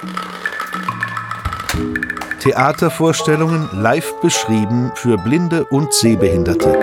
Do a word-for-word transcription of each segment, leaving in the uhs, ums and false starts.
Theatervorstellungen live beschrieben für Blinde und Sehbehinderte.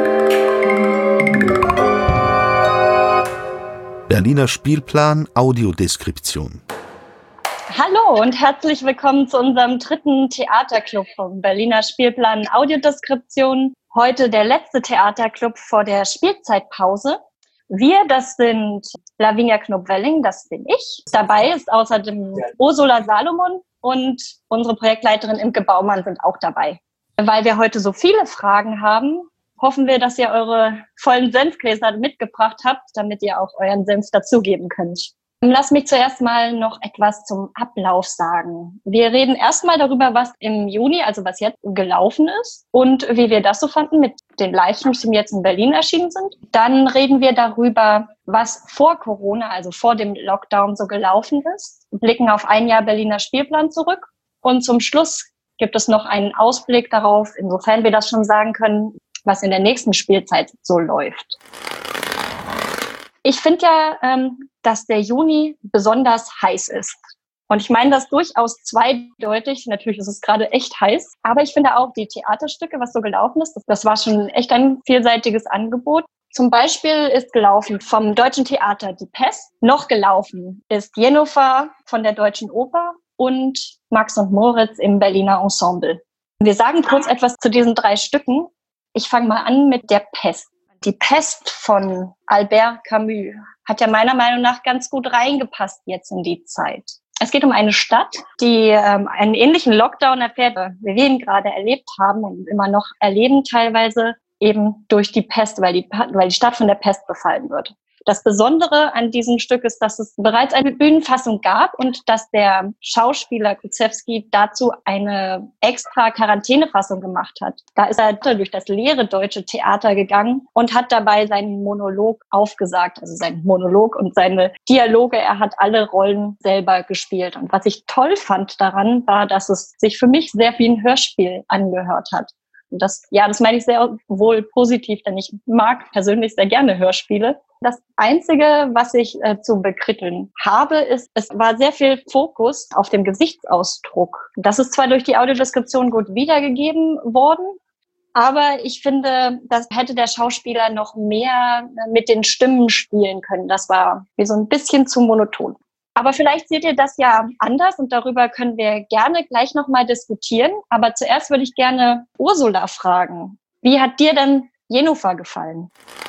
Berliner Spielplan Audiodeskription. Hallo und herzlich willkommen zu unserem dritten Theaterclub vom Berliner Spielplan Audiodeskription. Heute der letzte Theaterclub vor der Spielzeitpause. Wir, das sind Lavinia Knob-Welling, das bin ich. Dabei ist außerdem Ursula Salomon und unsere Projektleiterin Imke Baumann sind auch dabei. Weil wir heute so viele Fragen haben, hoffen wir, dass ihr eure vollen Senfgläser mitgebracht habt, damit ihr auch euren Senf dazugeben könnt. Lass mich zuerst mal noch etwas zum Ablauf sagen. Wir reden erstmal darüber, was im Juni, also was jetzt gelaufen ist und wie wir das so fanden mit den Livestreams, die jetzt in Berlin erschienen sind. Dann reden wir darüber, was vor Corona, also vor dem Lockdown so gelaufen ist, blicken auf ein Jahr Berliner Spielplan zurück und zum Schluss gibt es noch einen Ausblick darauf, insofern wir das schon sagen können, was in der nächsten Spielzeit so läuft. Ich finde ja, ähm, dass der Juni besonders heiß ist. Und ich meine das durchaus zweideutig. Natürlich ist es gerade echt heiß. Aber ich finde auch die Theaterstücke, was so gelaufen ist, das, das war schon echt ein vielseitiges Angebot. Zum Beispiel ist gelaufen vom Deutschen Theater Die Pest. Noch gelaufen ist Jennifer von der Deutschen Oper und Max und Moritz im Berliner Ensemble. Wir sagen kurz etwas zu diesen drei Stücken. Ich fange mal an mit der Pest. Die Pest von Albert Camus hat ja meiner Meinung nach ganz gut reingepasst jetzt in die Zeit. Es geht um eine Stadt, die ähm, einen ähnlichen Lockdown erfährt, wie wir ihn gerade erlebt haben und immer noch erleben teilweise, eben durch die Pest, weil die, weil die Stadt von der Pest befallen wird. Das Besondere an diesem Stück ist, dass es bereits eine Bühnenfassung gab und dass der Schauspieler Kuczewski dazu eine extra Quarantänefassung gemacht hat. Da ist er durch das leere deutsche Theater gegangen und hat dabei seinen Monolog aufgesagt, also seinen Monolog und seine Dialoge. Er hat alle Rollen selber gespielt. Und was ich toll fand daran, war, dass es sich für mich sehr wie ein Hörspiel angehört hat. Und das, ja, das meine ich sehr wohl positiv, denn ich mag persönlich sehr gerne Hörspiele. Das Einzige, was ich äh, zu bekritteln habe, ist, es war sehr viel Fokus auf dem Gesichtsausdruck. Das ist zwar durch die Audiodeskription gut wiedergegeben worden, aber ich finde, das hätte der Schauspieler noch mehr mit den Stimmen spielen können. Das war wie so ein bisschen zu monoton. Aber vielleicht seht ihr das ja anders und darüber können wir gerne gleich nochmal diskutieren. Aber zuerst würde ich gerne Ursula fragen. Wie hat dir denn Jennifer gefallen?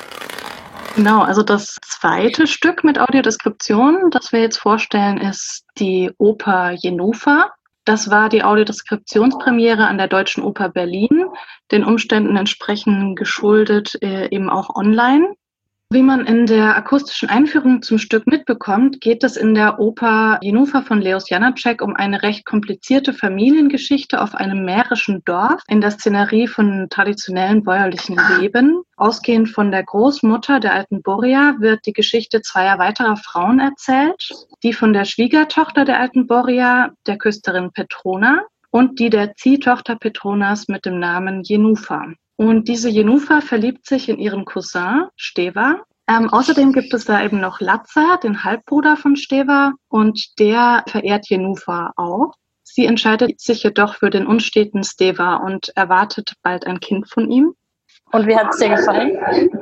Genau, also das zweite Stück mit Audiodeskription, das wir jetzt vorstellen, ist die Oper Jennifer. Das war die Audiodeskriptionspremiere an der Deutschen Oper Berlin, den Umständen entsprechend geschuldet, äh, eben auch online. Wie man in der akustischen Einführung zum Stück mitbekommt, geht es in der Oper Jennifer von Leos Janáček um eine recht komplizierte Familiengeschichte auf einem mährischen Dorf in der Szenerie von traditionellen bäuerlichen Leben. Ausgehend von der Großmutter der alten Boria wird die Geschichte zweier weiterer Frauen erzählt, die von der Schwiegertochter der alten Boria, der Küsterin Petrona, und die der Ziehtochter Petronas mit dem Namen Jennifer. Und diese Jennifer verliebt sich in ihren Cousin Steva. Ähm, außerdem gibt es da eben noch Lazar, den Halbbruder von Steva, und der verehrt Jennifer auch. Sie entscheidet sich jedoch für den unsteten Steva und erwartet bald ein Kind von ihm. Und wie hat es dir gefallen?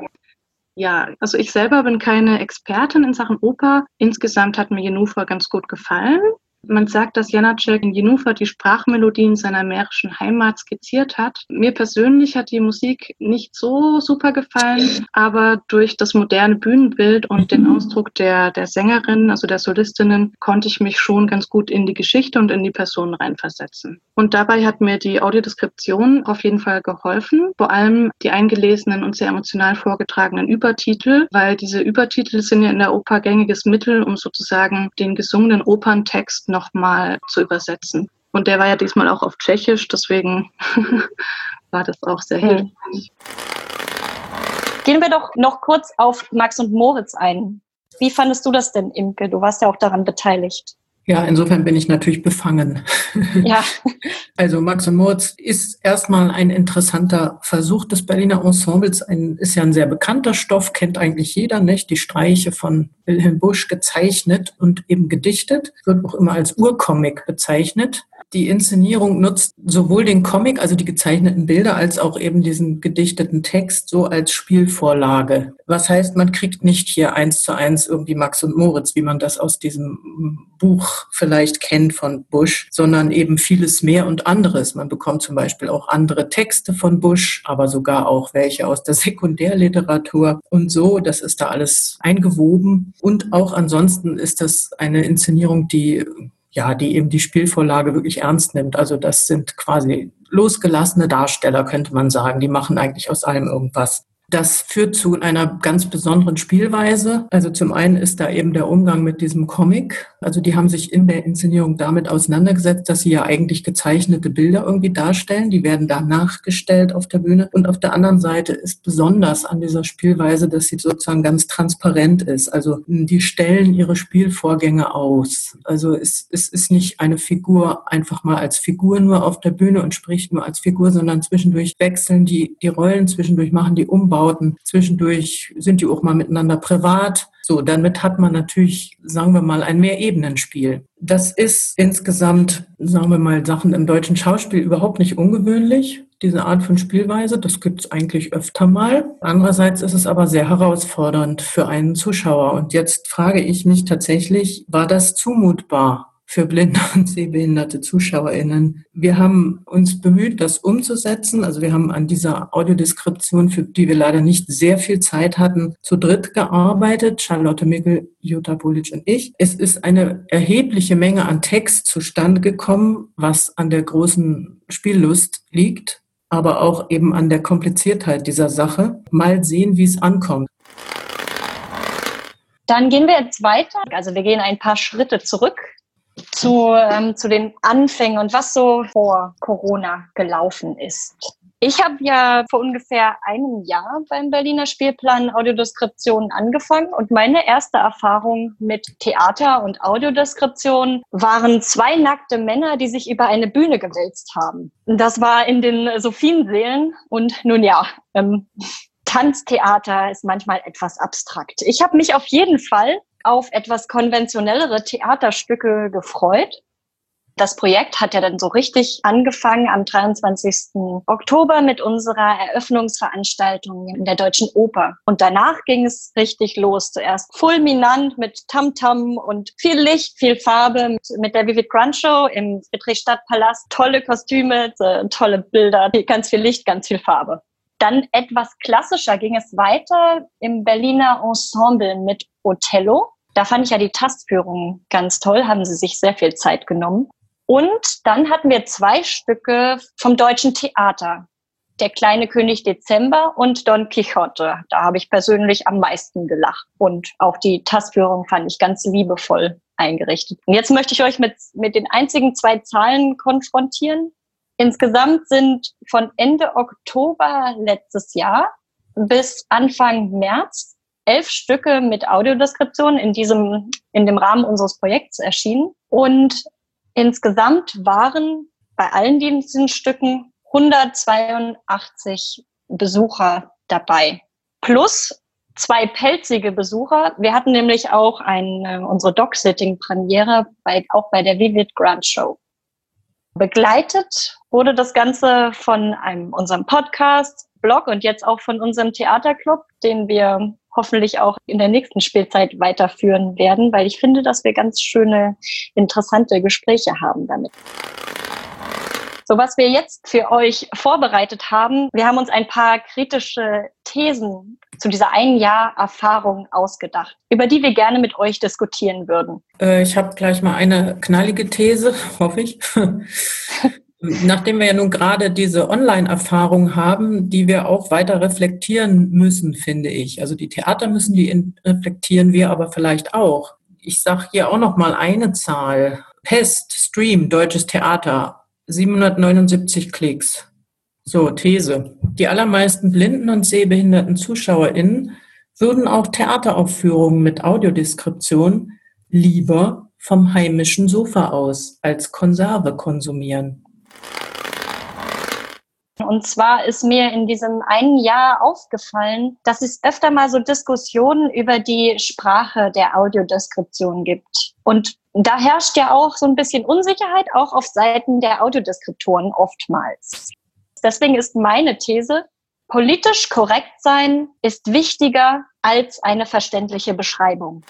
Ja, also ich selber bin keine Expertin in Sachen Oper. Insgesamt hat mir Jennifer ganz gut gefallen. Man sagt, dass Janáček in Jennifer die Sprachmelodien seiner mährischen Heimat skizziert hat. Mir persönlich hat die Musik nicht so super gefallen, aber durch das moderne Bühnenbild und den Ausdruck der, der Sängerinnen, also der Solistinnen, konnte ich mich schon ganz gut in die Geschichte und in die Personen reinversetzen. Und dabei hat mir die Audiodeskription auf jeden Fall geholfen, vor allem die eingelesenen und sehr emotional vorgetragenen Übertitel, weil diese Übertitel sind ja in der Oper gängiges Mittel, um sozusagen den gesungenen Operntext nochmal zu übersetzen. Und der war ja diesmal auch auf Tschechisch, deswegen war das auch sehr hilfreich. Gehen wir doch noch kurz auf Max und Moritz ein. Wie fandest du das denn, Imke? Du warst ja auch daran beteiligt. Ja, insofern bin ich natürlich befangen. Ja. Also Max und Moritz ist erstmal ein interessanter Versuch des Berliner Ensembles. Ein, ist ja ein sehr bekannter Stoff, kennt eigentlich jeder, nicht? Die Streiche von Wilhelm Busch gezeichnet und eben gedichtet, wird auch immer als Urcomic bezeichnet. Die Inszenierung nutzt sowohl den Comic, also die gezeichneten Bilder, als auch eben diesen gedichteten Text so als Spielvorlage. Was heißt, man kriegt nicht hier eins zu eins irgendwie Max und Moritz, wie man das aus diesem Buch vielleicht kennt von Busch, sondern eben vieles mehr und anderes. Man bekommt zum Beispiel auch andere Texte von Busch, aber sogar auch welche aus der Sekundärliteratur und so. Das ist da alles eingewoben. Und auch ansonsten ist das eine Inszenierung, die ja, die eben die Spielvorlage wirklich ernst nimmt. Also das sind quasi losgelassene Darsteller, könnte man sagen. Die machen eigentlich aus allem irgendwas. Das führt zu einer ganz besonderen Spielweise. Also zum einen ist da eben der Umgang mit diesem Comic. Also die haben sich in der Inszenierung damit auseinandergesetzt, dass sie ja eigentlich gezeichnete Bilder irgendwie darstellen. Die werden da nachgestellt auf der Bühne. Und auf der anderen Seite ist besonders an dieser Spielweise, dass sie sozusagen ganz transparent ist. Also die stellen ihre Spielvorgänge aus. Also es, es ist nicht eine Figur einfach mal als Figur nur auf der Bühne und spricht nur als Figur, sondern zwischendurch wechseln die, die Rollen, zwischendurch machen die Umbauten. Zwischendurch sind die auch mal miteinander privat. So, damit hat man natürlich, sagen wir mal, ein Mehrebenenspiel. Das ist insgesamt, sagen wir mal, Sachen im deutschen Schauspiel überhaupt nicht ungewöhnlich, diese Art von Spielweise. Das gibt es eigentlich öfter mal. Andererseits ist es aber sehr herausfordernd für einen Zuschauer. Und jetzt frage ich mich tatsächlich, war das zumutbar für blinde und sehbehinderte ZuschauerInnen? Wir haben uns bemüht, das umzusetzen. Also wir haben an dieser Audiodeskription, für die wir leider nicht sehr viel Zeit hatten, zu dritt gearbeitet. Charlotte Mickel, Jutta Bulic und ich. Es ist eine erhebliche Menge an Text zustande gekommen, was an der großen Spiellust liegt, aber auch eben an der Kompliziertheit dieser Sache. Mal sehen, wie es ankommt. Dann gehen wir jetzt weiter. Also wir gehen ein paar Schritte zurück zu, ähm, zu den Anfängen und was so vor Corona gelaufen ist. Ich habe ja vor ungefähr einem Jahr beim Berliner Spielplan Audiodeskription angefangen und meine erste Erfahrung mit Theater und Audiodeskription waren zwei nackte Männer, die sich über eine Bühne gewälzt haben. Das war in den Sophienseelen und nun ja, ähm, Tanztheater ist manchmal etwas abstrakt. Ich habe mich auf jeden Fall auf etwas konventionellere Theaterstücke gefreut. Das Projekt hat ja dann so richtig angefangen am dreiundzwanzigsten Oktober mit unserer Eröffnungsveranstaltung in der Deutschen Oper. Und danach ging es richtig los. Zuerst fulminant mit Tamtam und viel Licht, viel Farbe mit, mit der Vivid Grant Show im Friedrichstadtpalast. Tolle Kostüme, tolle Bilder, ganz viel Licht, ganz viel Farbe. Dann etwas klassischer ging es weiter im Berliner Ensemble mit Othello. Da fand ich ja die Tastführung ganz toll, haben sie sich sehr viel Zeit genommen. Und dann hatten wir zwei Stücke vom Deutschen Theater. Der kleine König Dezember und Don Quixote. Da habe ich persönlich am meisten gelacht. Und auch die Tastführung fand ich ganz liebevoll eingerichtet. Und jetzt möchte ich euch mit, mit den einzigen zwei Zahlen konfrontieren. Insgesamt sind von Ende Oktober letztes Jahr bis Anfang März elf Stücke mit Audiodeskription in diesem, in dem Rahmen unseres Projekts erschienen. Und insgesamt waren bei allen diesen Stücken hundertzweiundachtzig Besucher dabei. Plus zwei pelzige Besucher. Wir hatten nämlich auch eine, unsere Dog-Sitting-Premiere bei, auch bei der Vivid Grant Show. Begleitet wurde das Ganze von einem, unserem Podcast, Blog und jetzt auch von unserem Theaterclub, den wir hoffentlich auch in der nächsten Spielzeit weiterführen werden, weil ich finde, dass wir ganz schöne, interessante Gespräche haben damit. So, was wir jetzt für euch vorbereitet haben, wir haben uns ein paar kritische Thesen zu dieser ein Jahr Erfahrung ausgedacht, über die wir gerne mit euch diskutieren würden. Äh, ich habe gleich mal eine knallige These, hoffe ich. Nachdem wir ja nun gerade diese Online-Erfahrung haben, die wir auch weiter reflektieren müssen, finde ich. Also die Theater müssen die reflektieren, wir aber vielleicht auch. Ich sage hier auch noch mal eine Zahl. Pest, Stream, Deutsches Theater, siebenhundertneunundsiebzig Klicks. So, These. Die allermeisten blinden und sehbehinderten ZuschauerInnen würden auch Theateraufführungen mit Audiodeskription lieber vom heimischen Sofa aus als Konserve konsumieren. Und zwar ist mir in diesem einen Jahr aufgefallen, dass es öfter mal so Diskussionen über die Sprache der Audiodeskription gibt. Und da herrscht ja auch so ein bisschen Unsicherheit, auch auf Seiten der Audiodeskriptoren oftmals. Deswegen ist meine These, politisch korrekt sein ist wichtiger als eine verständliche Beschreibung.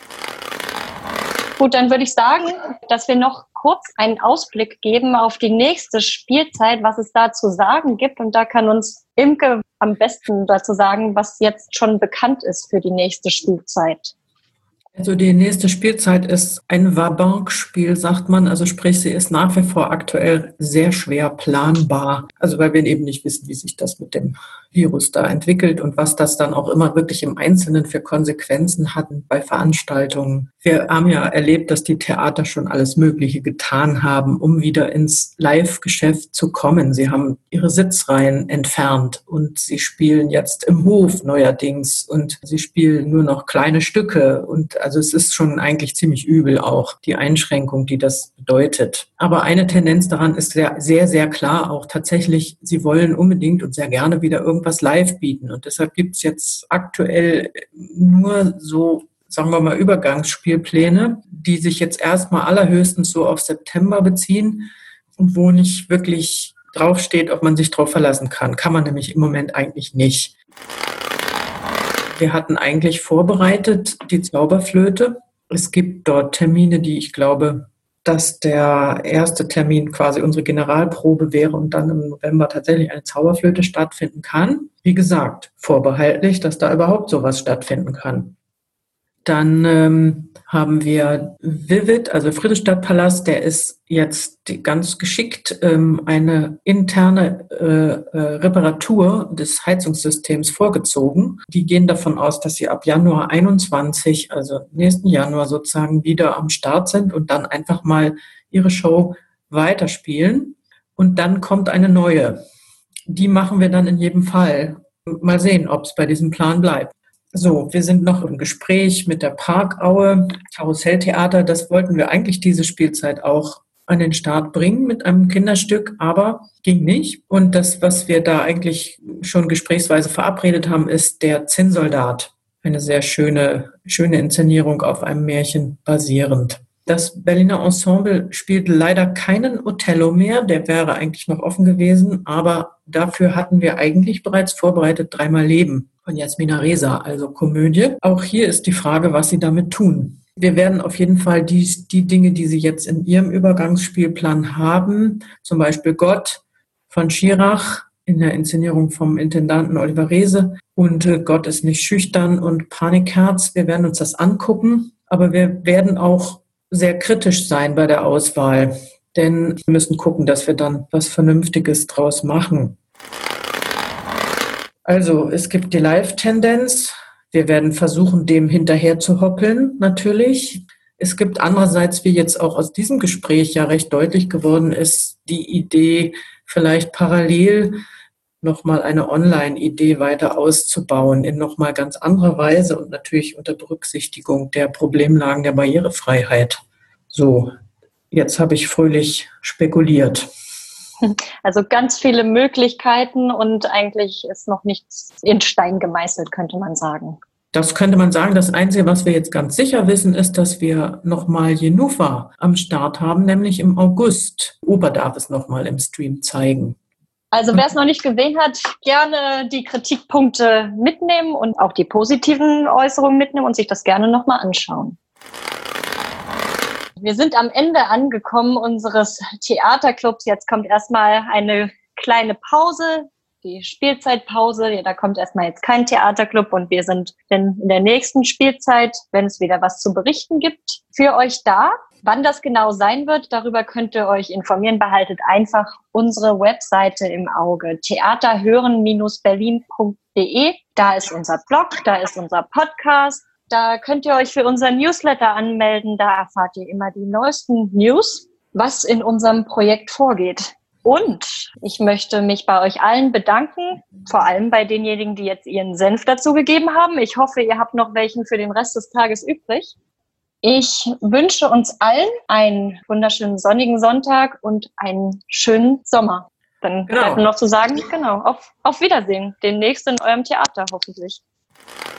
Gut, dann würde ich sagen, dass wir noch kurz einen Ausblick geben auf die nächste Spielzeit, was es da zu sagen gibt. Und da kann uns Imke am besten dazu sagen, was jetzt schon bekannt ist für die nächste Spielzeit. Also die nächste Spielzeit ist ein Va-banque-Spiel, sagt man. Also sprich, sie ist nach wie vor aktuell sehr schwer planbar. Also weil wir eben nicht wissen, wie sich das mit dem Virus da entwickelt und was das dann auch immer wirklich im Einzelnen für Konsequenzen hat bei Veranstaltungen. Wir haben ja erlebt, dass die Theater schon alles Mögliche getan haben, um wieder ins Live-Geschäft zu kommen. Sie haben ihre Sitzreihen entfernt und sie spielen jetzt im Hof neuerdings und sie spielen nur noch kleine Stücke. Und also es ist schon eigentlich ziemlich übel auch, die Einschränkung, die das bedeutet. Aber eine Tendenz daran ist sehr, sehr, sehr klar auch tatsächlich, sie wollen unbedingt und sehr gerne wieder irgendwas live bieten. Und deshalb gibt es jetzt aktuell nur so, sagen wir mal, Übergangsspielpläne, die sich jetzt erstmal allerhöchstens so auf September beziehen und wo nicht wirklich draufsteht, ob man sich drauf verlassen kann. Kann man nämlich im Moment eigentlich nicht. Wir hatten eigentlich vorbereitet die Zauberflöte. Es gibt dort Termine, die ich glaube, dass der erste Termin quasi unsere Generalprobe wäre und dann im November tatsächlich eine Zauberflöte stattfinden kann. Wie gesagt, vorbehaltlich, dass da überhaupt sowas stattfinden kann. Dann ähm, haben wir Vivid, also Friedrichstadtpalast, der ist jetzt ganz geschickt ähm, eine interne äh, äh, Reparatur des Heizungssystems vorgezogen. Die gehen davon aus, dass sie ab Januar einundzwanzig, also nächsten Januar sozusagen, wieder am Start sind und dann einfach mal ihre Show weiterspielen. Und dann kommt eine neue. Die machen wir dann in jedem Fall. Mal sehen, ob es bei diesem Plan bleibt. So, wir sind noch im Gespräch mit der Parkaue, Karusselltheater. Das wollten wir eigentlich diese Spielzeit auch an den Start bringen mit einem Kinderstück, aber ging nicht. Und das, was wir da eigentlich schon gesprächsweise verabredet haben, ist der Zinnsoldat. Eine sehr schöne, schöne Inszenierung auf einem Märchen basierend. Das Berliner Ensemble spielt leider keinen Othello mehr, der wäre eigentlich noch offen gewesen, aber dafür hatten wir eigentlich bereits vorbereitet Dreimal Leben von Jasmina Reza, also Komödie. Auch hier ist die Frage, was sie damit tun. Wir werden auf jeden Fall die, die Dinge, die sie jetzt in ihrem Übergangsspielplan haben, zum Beispiel Gott von Schirach in der Inszenierung vom Intendanten Oliver Reese und äh, Gott ist nicht schüchtern und Panikherz, wir werden uns das angucken, aber wir werden auch sehr kritisch sein bei der Auswahl, denn wir müssen gucken, dass wir dann was Vernünftiges draus machen. Also es gibt die Live-Tendenz. Wir werden versuchen, dem hinterher zu hoppeln, natürlich. Es gibt andererseits, wie jetzt auch aus diesem Gespräch ja recht deutlich geworden ist, die Idee, vielleicht parallel nochmal eine Online-Idee weiter auszubauen in nochmal ganz anderer Weise und natürlich unter Berücksichtigung der Problemlagen der Barrierefreiheit. So, jetzt habe ich fröhlich spekuliert. Also ganz viele Möglichkeiten und eigentlich ist noch nichts in Stein gemeißelt, könnte man sagen. Das könnte man sagen. Das Einzige, was wir jetzt ganz sicher wissen, ist, dass wir nochmal Jenoufa am Start haben, nämlich im August. Opa darf es nochmal im Stream zeigen. Also wer es noch nicht gesehen hat, gerne die Kritikpunkte mitnehmen und auch die positiven Äußerungen mitnehmen und sich das gerne nochmal anschauen. Wir sind am Ende angekommen unseres Theaterclubs. Jetzt kommt erstmal eine kleine Pause, die Spielzeitpause. Ja, da kommt erstmal jetzt kein Theaterclub und wir sind in der nächsten Spielzeit, wenn es wieder was zu berichten gibt, für euch da. Wann das genau sein wird, darüber könnt ihr euch informieren. Behaltet einfach unsere Webseite im Auge, theaterhören Berlin punkt de. Da ist unser Blog, da ist unser Podcast. Da könnt ihr euch für unseren Newsletter anmelden. Da erfahrt ihr immer die neuesten News, was in unserem Projekt vorgeht. Und ich möchte mich bei euch allen bedanken, vor allem bei denjenigen, die jetzt ihren Senf dazu gegeben haben. Ich hoffe, ihr habt noch welchen für den Rest des Tages übrig. Ich wünsche uns allen einen wunderschönen sonnigen Sonntag und einen schönen Sommer. Dann Genau. bleibt nur noch zu sagen, genau, auf, auf Wiedersehen. Demnächst in eurem Theater hoffentlich.